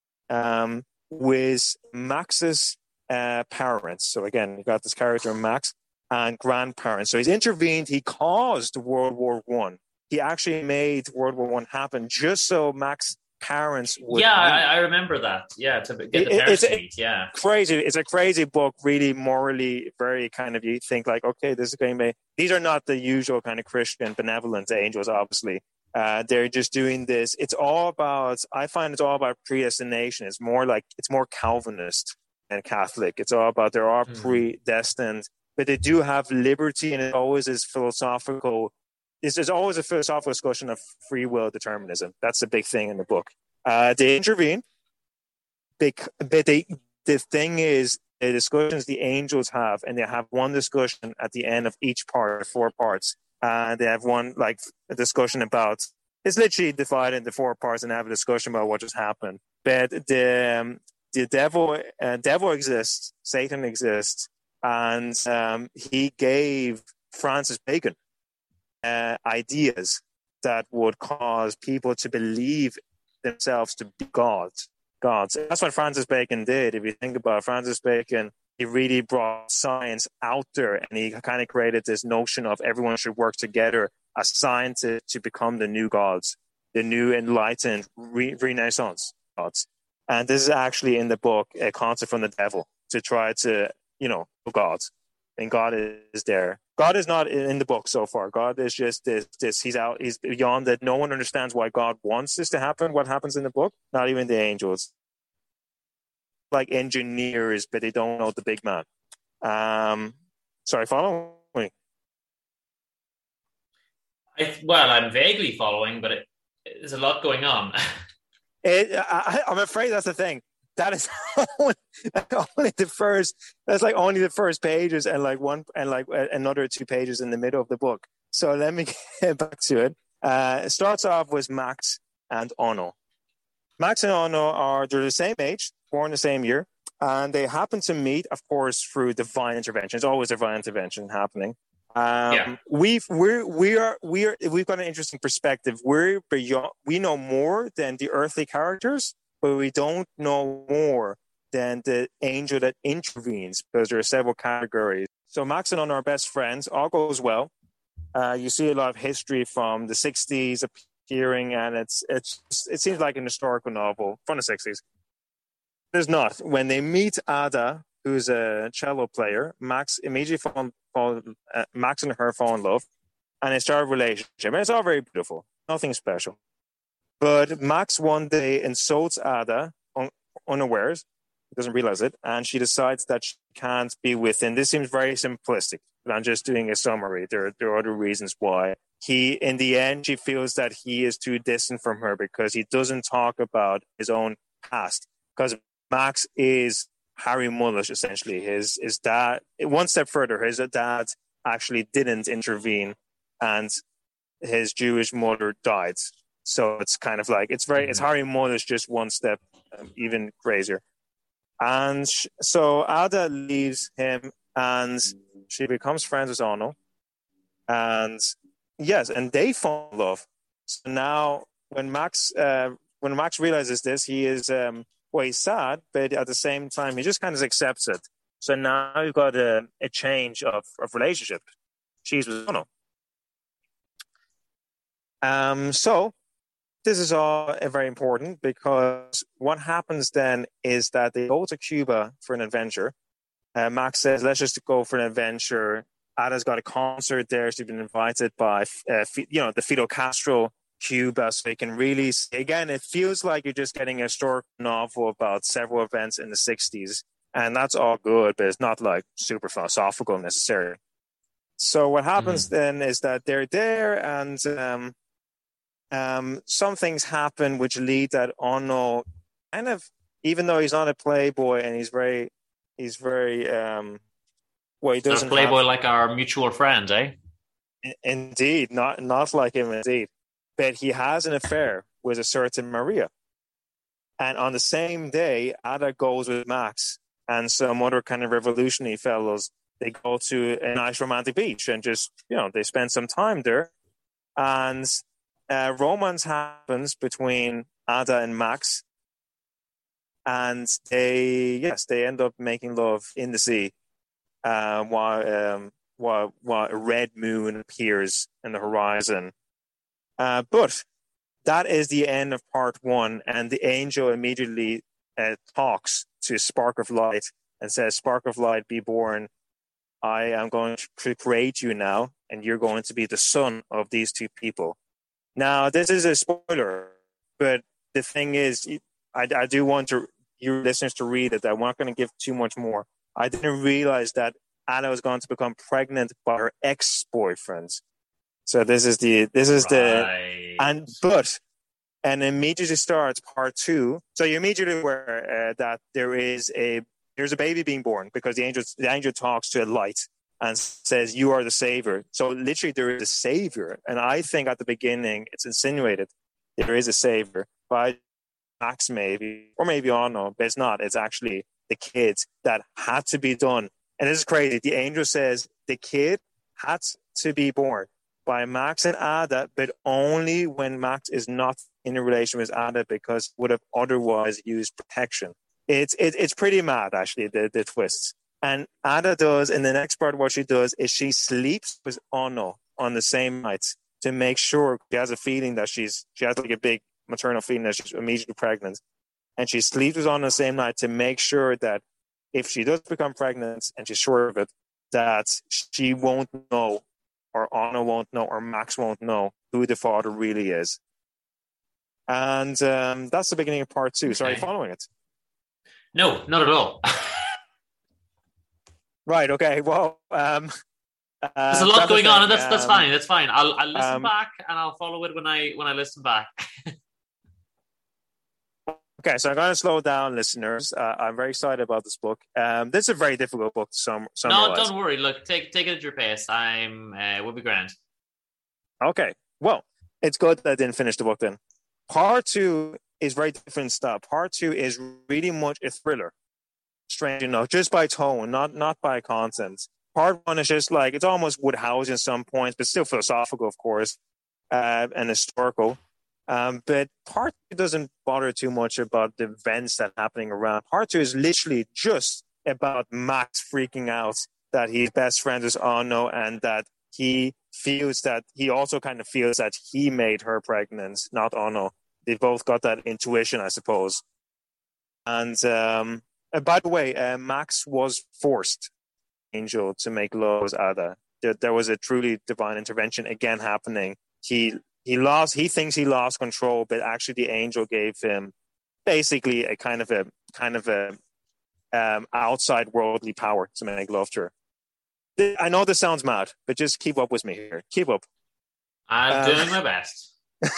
um, with Max's uh, parents. So again, you got this character, Max, and grandparents. So he's intervened. He caused World War One. He actually made World War One happen just so Max's parents would. Yeah, I, I remember that. Yeah, to get the It- parents it's to a- meet. Yeah, Crazy. It's a crazy book, really morally very kind of, you think like, okay, this is going to be, these are not the usual kind of Christian benevolent angels, obviously. Uh, they're just doing this. It's all about, I find it's all about predestination. It's more like, it's more Calvinist than Catholic. It's all about, there are Hmm. predestined, but they do have liberty, and it always is philosophical. There's, there's always a philosophical discussion of free will determinism. That's the big thing in the book. Uh, they intervene. They, but they, the thing is, the discussions the angels have, and they have one discussion at the end of each part, four parts. And they have one, like, a discussion about, it's literally divided into four parts, and they have a discussion about what just happened. But the, um, the devil, uh, devil exists, Satan exists, and um, he gave Francis Bacon uh, ideas that would cause people to believe themselves to be gods. Gods. That's what Francis Bacon did. If you think about it, Francis Bacon, he really brought science out there, and he kind of created this notion of everyone should work together as scientists to become the new gods, the new enlightened re- Renaissance gods. And this is actually in the book a concept from the devil to try to, you know, God. And God is there. God is not in the book so far. God is just this, this. He's out. He's beyond that. No one understands why God wants this to happen. What happens in the book? Not even the angels. Like engineers, but they don't know the big man. Um, sorry, follow me. I, well, I'm vaguely following, but it, there's a lot going on. It, I, I'm afraid that's the thing. That is only, only the first. That's like only the first pages, and like one, and like another two pages in the middle of the book. So let me get back to it. Uh, it starts off with Max and Ono. Max and Ono are they're the same age, born the same year, and they happen to meet, of course, through divine intervention. It's always divine intervention happening. Um, Yeah. We've we're we are we are we've got an interesting perspective. We're beyond. We know more than the earthly characters, but we don't know more than the angel that intervenes, because there are several categories. So Max and Ono are best friends. All goes well. Uh, you see a lot of history from the sixties appearing, and it's it's it seems like an historical novel from the sixties. There's not. When they meet Ada, who's a cello player, Max immediately fall, fall uh, Max and her fall in love, and they start a relationship. And it's all very beautiful, nothing special. But Max one day insults Ada un- unawares, doesn't realize it, and she decides that she can't be with him. This seems very simplistic, but I'm just doing a summary. There, there are other reasons why. He, in the end, she feels that he is too distant from her because he doesn't talk about his own past. Because Max is Harry Mulisch, essentially. His, his dad, one step further, his dad actually didn't intervene, and his Jewish mother died. So it's kind of like, it's very, it's Harry Mulisch just one step um, even crazier. And sh- so Ada leaves him, and she becomes friends with Ono. And yes, and they fall in love. So now when Max, uh, when Max realizes this, he is, um, well, he's sad, but at the same time, he just kind of accepts it. So now you've got a, a change of, of relationship. She's with Ono. Um, so this is all uh, very important because what happens then is that they go to Cuba for an adventure. Uh, Max says, let's just go for an adventure. Ada's got a concert there. She's been invited by, uh, you know, the Fidel Castro Cuba. So they can really, see. Again, it feels like you're just getting a historical novel about several events in the sixties. And that's all good, but it's not like super philosophical necessarily. So what happens mm-hmm. then is that they're there and um, um, some things happen which lead that Ono kind of, even though he's not a playboy and he's very, he's very, um, well, he doesn't so a playboy have, like our mutual friend, eh? Indeed, not not like him, indeed. But he has an affair with a certain Maria. And on the same day, Ada goes with Max and some other kind of revolutionary fellows. They go to a nice romantic beach and just, you know, they spend some time there. And uh, romance happens between Ada and Max. And they, yes, they end up making love in the sea uh, while, um, while, while a red moon appears in the horizon. Uh, but that is the end of part one. And the angel immediately uh, talks to Spark of Light and says, Spark of Light, be born. I am going to create you now, and you're going to be the son of these two people. Now, this is a spoiler, but the thing is, I, I do want to, your listeners to read it. I'm not going to give too much more. I didn't realize that Ada was going to become pregnant by her ex-boyfriend. So this is the, this is right. the, and, but, and immediately starts part two. So you're immediately aware uh, that there is a, there's a baby being born because the angel, the angel talks to a light and says, you are the savior. So literally there is a savior. And I think at the beginning it's insinuated there is a savior by Max maybe, or maybe Ono, but it's not. It's actually the kid that had to be done. And this is crazy. The angel says the kid had to be born by Max and Ada, but only when Max is not in a relation with Ada because would have otherwise used protection. It's it, it's pretty mad, actually, the, the twists. And Ada does, in the next part, what she does is she sleeps with Ono on the same night to make sure she has a feeling that she's, she has like a big maternal feeling that she's immediately pregnant. And she sleeps with Ono the same night to make sure that if she does become pregnant and she's sure of it, that she won't know, or Ono won't know, or Max won't know who the father really is. And um, that's the beginning of part two. Okay. So are you following it? No, not at all. Right. Okay. Well, um, uh, there's a lot going on, and that's that's um, fine. That's fine. I'll I'll listen um, back and I'll follow it when I when I listen back. Okay, so I'm going to slow down, listeners. Uh, I'm very excited about this book. Um, this is a very difficult book to sum- summarize. No, don't worry. Look, take take it at your pace. I'm uh, we'll be grand. Okay. Well, it's good that I didn't finish the book then. Part two is very different stuff. Part two is really much a thriller. Strange enough, just by tone, not not by content. Part one is just like, it's almost Woodhouse in some points, but still philosophical, of course, uh, and historical. Um, but part two doesn't bother too much about the events that are happening around. Part two is literally just about Max freaking out that his best friend is Ono and that he feels that he also kind of feels that he made her pregnant, not Ono. They both got that intuition, I suppose. And um, uh, by the way, uh, Max was forced, Angel, to make love with Ada. There, there was a truly divine intervention again happening. He he lost. He thinks he lost control, but actually, the angel gave him basically a kind of a kind of a um, outside worldly power to make love to her. I know this sounds mad, but just keep up with me here. Keep up. I'm um, doing my best.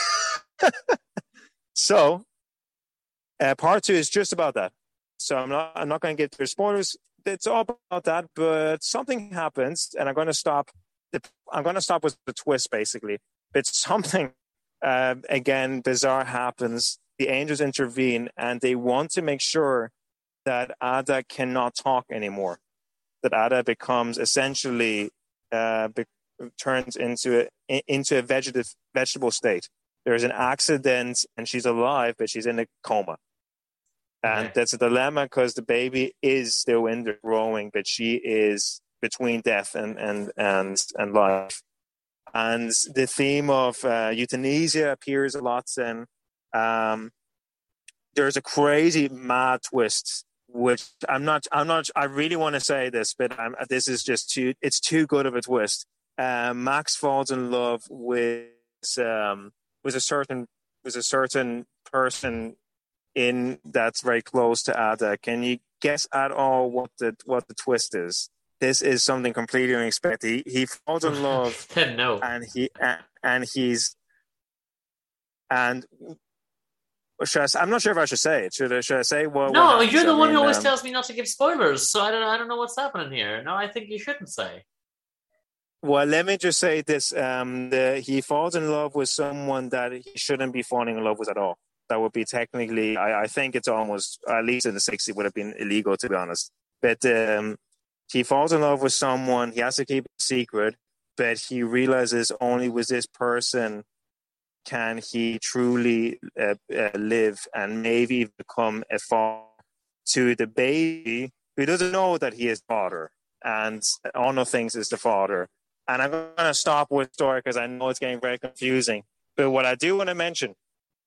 So, uh, part two is just about that. So I'm not. I'm not going to get through spoilers. It's all about that, but something happens, and I'm going to stop. The, I'm going to stop with the twist, basically. But something uh, again bizarre happens. The angels intervene, and they want to make sure that Ada cannot talk anymore. That Ada becomes essentially uh, be- turns into a, into a vegetative vegetable state. There's an accident, and she's alive, but she's in a coma. And okay. That's a dilemma because the baby is still in there growing, but she is between death and and and, and life. And the theme of uh, euthanasia appears a lot, and Um, there's a crazy mad twist, which I'm not, I'm not, I really want to say this, but I'm, this is just too, it's too good of a twist. Uh, Max falls in love with, um, with a certain, with a certain person in that's very close to Ada. Can you guess at all what the, what the twist is? This is something completely unexpected. He, he falls in love, no, and he, and he's, and should I, I'm not sure if I should say it. Should I, should I say what? No, what you're the I one mean, who always um, tells me not to give spoilers, so I don't, I don't know what's happening here. No, I think you shouldn't say. Well, let me just say this: um, the, he falls in love with someone that he shouldn't be falling in love with at all. That would be technically, I, I think it's almost, at least in the sixties, would have been illegal, to be honest. But um, he falls in love with someone. He has to keep it secret, but he realizes only with this person can he truly uh, uh, live and maybe become a father to the baby who doesn't know that he is father, and Ono thinks is the father. And I'm going to stop with the story because I know it's getting very confusing. But what I do want to mention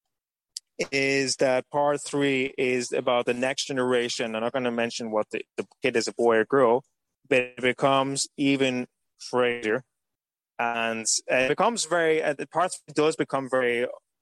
is that part three is about the next generation. I'm not going to mention what the, the kid is, a boy or girl, but it becomes even crazier. And it becomes very, uh, the part three does become very,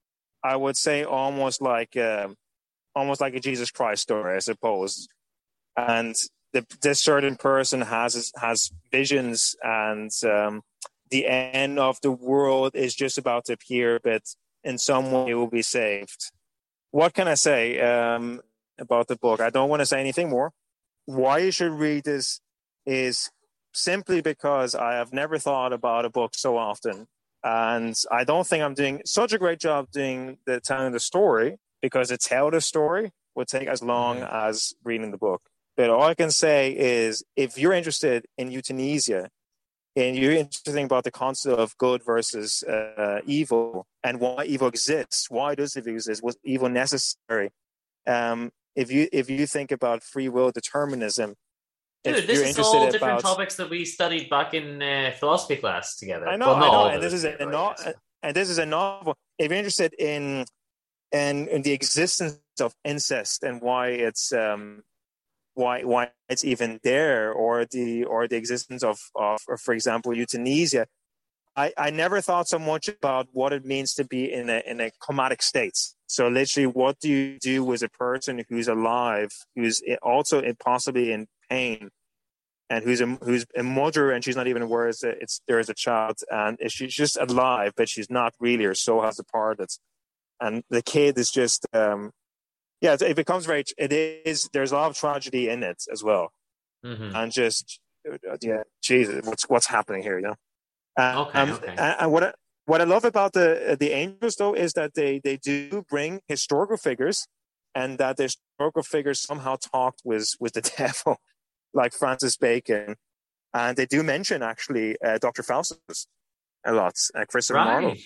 I would say, almost like um, almost like a Jesus Christ story, I suppose. And the, this certain person has has visions, and um, the end of the world is just about to appear, but in some way it will be saved. What can I say um, about the book? I don't want to say anything more. Why you should read this is simply because I have never thought about a book so often. And I don't think I'm doing such a great job doing the telling the story, because to tell the story would take as long mm-hmm. as reading the book. But all I can say is, if you're interested in euthanasia and you're interested about the concept of good versus uh, evil and why evil exists, why does it exist, was evil necessary? Um, if you if you think about free will determinism, dude, this is all different about, topics that we studied back in uh, philosophy class together. I know, well, I know, and this is a no, and this is a novel. If you're interested in in, in the existence of incest and why it's um, why why it's even there, or the or the existence of, of or for example, euthanasia, I, I never thought so much about what it means to be in a in a comatic state. So literally, what do you do with a person who's alive, who's also possibly in pain, and who's a who's a mother, and she's not even aware it's, it's there is a child, and she's just alive, but she's not really. Her soul has departed, and the kid is just um, yeah. It, it becomes very. It is. There's a lot of tragedy in it as well, mm-hmm. and just yeah, Jesus, what's what's happening here? You know. Uh, okay. Um, okay. And, and what I, what I love about the the angels, though, is that they they do bring historical figures, and that the historical figures somehow talked with with the devil, like Francis Bacon, and they do mention actually uh, Doctor Faustus a lot, uh, Christopher right. Marlowe.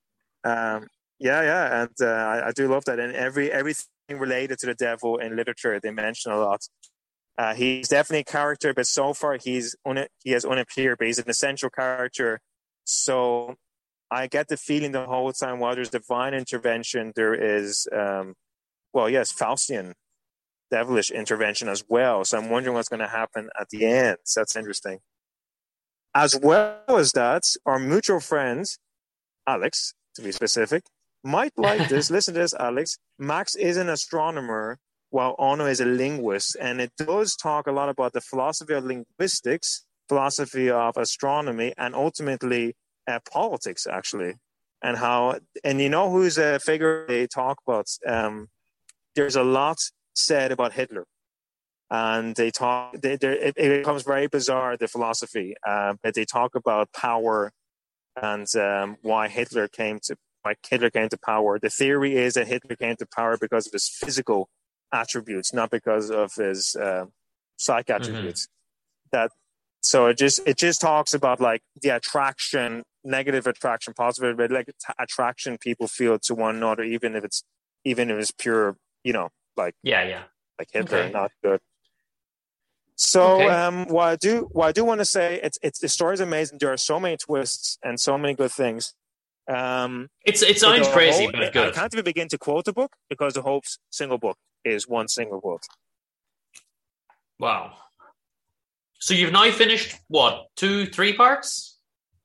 Um, yeah, yeah, and uh, I, I do love that. And every everything related to the devil in literature, they mention a lot. Uh, he's definitely a character, but so far he's un- he has unappeared, but he's an essential character. So I get the feeling the whole time, while there's divine intervention, there is, um, well, yes, Faustian, devilish intervention as well. So I'm wondering what's going to happen at the end. So that's interesting. As well as that, our mutual friend, Alex, to be specific, might like this. Listen to this, Alex. Max is an astronomer, while Ono is a linguist. And it does talk a lot about the philosophy of linguistics, philosophy of astronomy, and ultimately uh, politics, actually. And how, and you know who's a figure they talk about? Um, there's a lot said about Hitler. And they talk, they, it, it becomes very bizarre, the philosophy, uh, but they talk about power and um, why Hitler came to, why Hitler came to power. The theory is that Hitler came to power because of his physical attributes, not because of his uh, psych attributes. Mm-hmm. That so it just it just talks about like the attraction, negative attraction, positive, but like t- attraction people feel to one another, even if it's even if it's pure, you know, like yeah, yeah, like Hitler, okay. not good. So okay. um, what I do, what I do want to say, it's it's the story is amazing. There are so many twists and so many good things. Um, it's it sounds crazy, whole, but it's good. I can't even begin to quote the book because the whole single book is one single book. Wow. So you've now finished, what, two, three parts?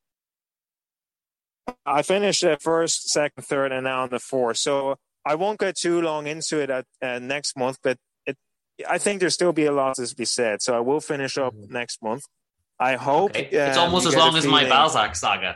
I finished the first, second, third, and now on the fourth. So I won't get too long into it at, uh, next month, but it, I think there'll still be a lot to be said. So I will finish up mm. next month. I hope. Okay. It's um, almost as long as my Balzac saga.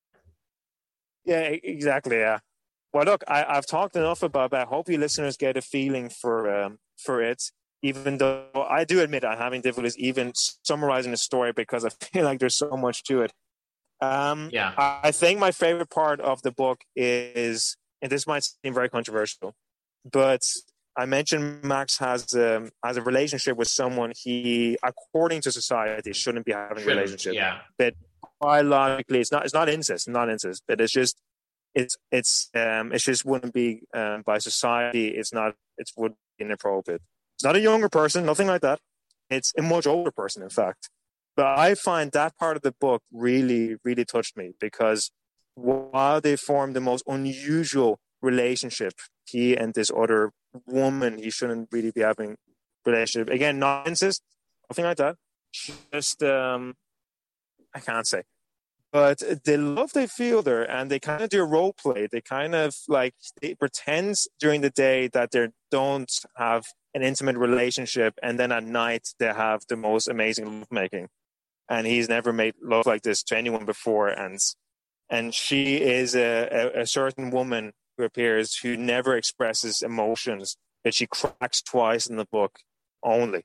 Yeah, exactly. Yeah. Well, look, I, I've talked enough about that. I hope you listeners get a feeling for um, for it. Even though I do admit I'm having difficulties even summarizing the story because I feel like there's so much to it. Um, yeah. I, I think my favorite part of the book is, and this might seem very controversial, but I mentioned Max has um, has a relationship with someone he, according to society, shouldn't be having shouldn't, a relationship. Yeah. But biologically, it's not it's not incest, not incest, but it's just it's it's um it just wouldn't be um, by society. It's not it would be inappropriate. It's not a younger person, nothing like that. It's a much older person, in fact. But I find that part of the book really, really touched me because while they formed the most unusual relationship, he and this other woman he shouldn't really be having relationship. Again, not incest, nothing like that. Just, um, I can't say. But the love they feel there, and they kind of do a role play. They kind of like, they pretend during the day that they don't have an intimate relationship, and then at night they have the most amazing lovemaking. And he's never made love like this to anyone before. And and she is a, a, a certain woman who appears who never expresses emotions, but she cracks twice in the book only.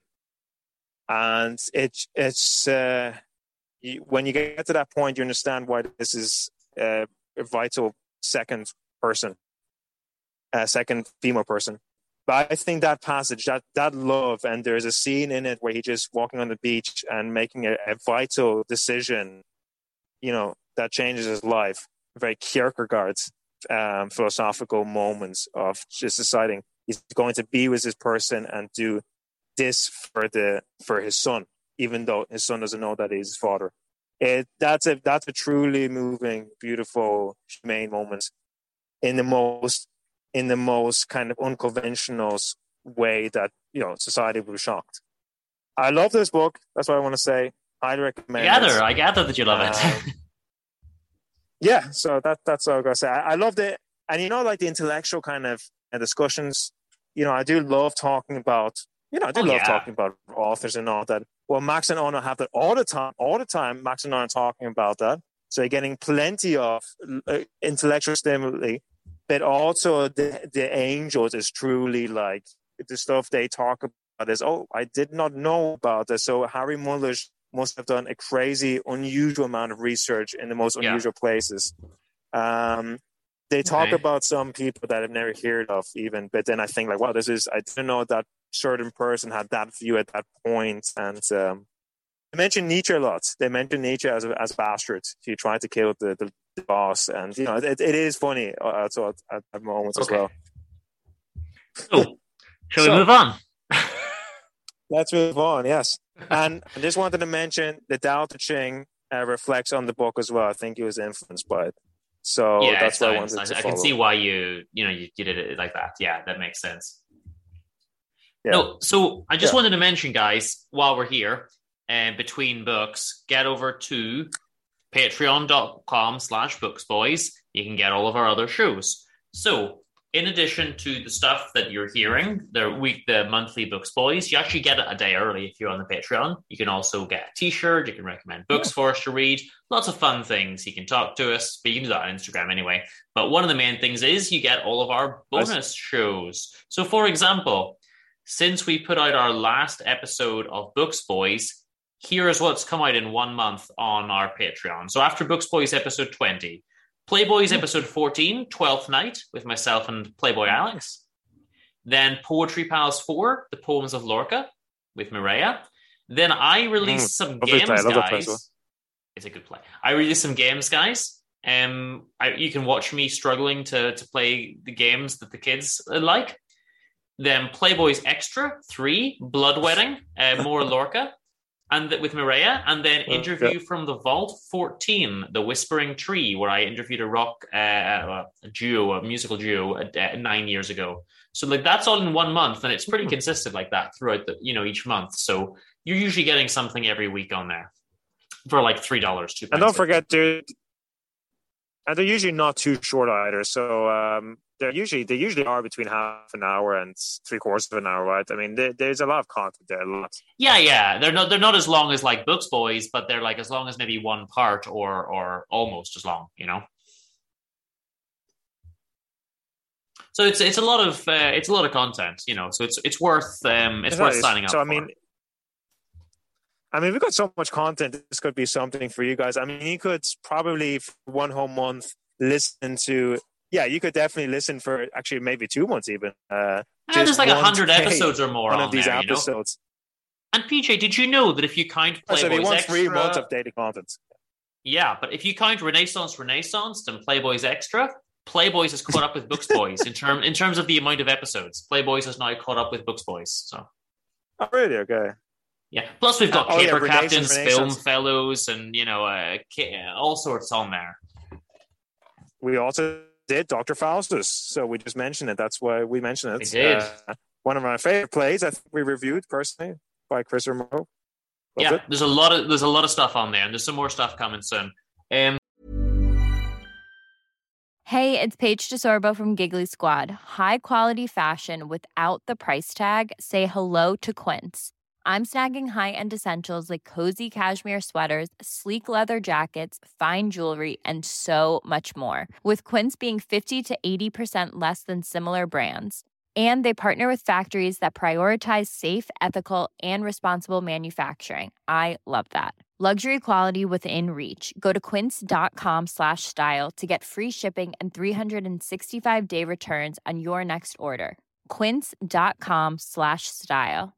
And it, it's uh, you, when you get to that point, you understand why this is uh, a vital second person, a second female person. But I think that passage, that that love, and there's a scene in it where he's just walking on the beach and making a, a vital decision, you know, that changes his life. Very Kierkegaard um, philosophical moments of just deciding he's going to be with this person and do this for the for his son, even though his son doesn't know that he's his father. It that's a that's a truly moving, beautiful, humane moment in the most. in the most kind of unconventional way that, you know, society will be shocked. I love this book. That's what I want to say. I'd recommend I gather, it. I gather that you love um, it. yeah, so that that's what I'm going to say. I, I loved it. And, you know, like the intellectual kind of uh, discussions, you know, I do love talking about, you know, I do oh, love yeah. talking about authors and all that. Well, Max and Ona have that all the time. All the time, Max and Ona are talking about that. So you're getting plenty of uh, intellectual stimuli. But also the the angels is truly like the stuff they talk about is, oh, I did not know about this. So Harry Mulisch must have done a crazy, unusual amount of research in the most yeah. unusual places. Um, they talk okay. about some people that I've never heard of even, but then I think like, wow, this is, I didn't know that certain person had that view at that point. And um, they mention Nietzsche a lot. They mention Nietzsche as a, as a bastard. He tried to kill the, the boss, and you know it, it is funny uh, so at, at, at moments okay. as well. So, shall so, we move on? Let's move on. Yes, and I just wanted to mention the Tao Te Ching uh, reflects on the book as well. I think he was influenced by it, so yeah, that's what I sounds, wanted to I, I follow. can see why you you know you, you did it like that. Yeah, that makes sense. Yeah. No, so I just yeah. wanted to mention, guys, while we're here, and uh, between books, get over to patreon.com slash booksboys. You can get all of our other shows. So in addition to the stuff that you're hearing, the week, the monthly Books Boys, you actually get it a day early if you're on the Patreon. You can also get a t-shirt. You can recommend books for us to read. Lots of fun things. You can talk to us, but you can do that on Instagram anyway. But one of the main things is you get all of our bonus nice. shows. So for example, since we put out our last episode of Books Boys, here is what's come out in one month on our Patreon. So after Books Boys episode twenty, Playboys episode fourteen, twelfth Night, with myself and Playboy Alex. Then Poetry Pals four, The Poems of Lorca, with Mireia. Then I released mm, some games, guys. It's a good play. I released some games, guys. Um, I, you can watch me struggling to, to play the games that the kids like. Then Playboys Extra three, Blood Wedding, uh, more Lorca. and th- with Mireia, and then interview yeah. from the Vault fourteen, The Whispering Tree, where I interviewed a rock uh, a duo, a musical duo, uh, nine years ago. So like that's all in one month, and it's pretty mm-hmm. consistent like that throughout the you know each month. So you're usually getting something every week on there for like three dollars. Two. And don't forget, dude. And they're usually not too short either. So um, they're usually they usually are between half an hour and three quarters of an hour, right? I mean, there, there's a lot of content there. A lot. Yeah, yeah. They're not they're not as long as like Books Boys, but they're like as long as maybe one part or or almost as long, you know. So it's it's a lot of uh, it's a lot of content, you know. So it's it's worth um, it's it's worth nice. signing up. So I for. mean. I mean, we've got so much content. This could be something for you guys. I mean, you could probably for one whole month listen to. Yeah, you could definitely listen for actually maybe two months even. Uh, yeah, there's like a hundred episodes or more one on of these there, episodes. You know? And P J, did you know that if you count Playboys so they want Extra, three months of daily content. Yeah, but if you count Renaissance, Renaissance, then Playboys Extra, Playboys has caught up with Books Boys in term in terms of the amount of episodes. Playboys has now caught up with Books Boys. So. Oh, really? Okay. Yeah. Plus, we've got uh, Caper oh, yeah, Captains, Film Fellows, and you know, uh, all sorts on there. We also did Doctor Faustus, so we just mentioned it. That's why we mentioned it. We did. Uh, one of my favorite plays. I think we reviewed personally by Chris Romero. Love yeah, it. there's a lot of there's a lot of stuff on there, and there's some more stuff coming soon. Um. Hey, it's Paige DeSorbo from Giggly Squad. High quality fashion without the price tag. Say hello to Quince. I'm snagging high-end essentials like cozy cashmere sweaters, sleek leather jackets, fine jewelry, and so much more. With Quince being fifty to eighty percent less than similar brands. And they partner with factories that prioritize safe, ethical, and responsible manufacturing. I love that. Luxury quality within reach. Go to quince.com slash style to get free shipping and three sixty-five day returns on your next order. Quince.com slash style.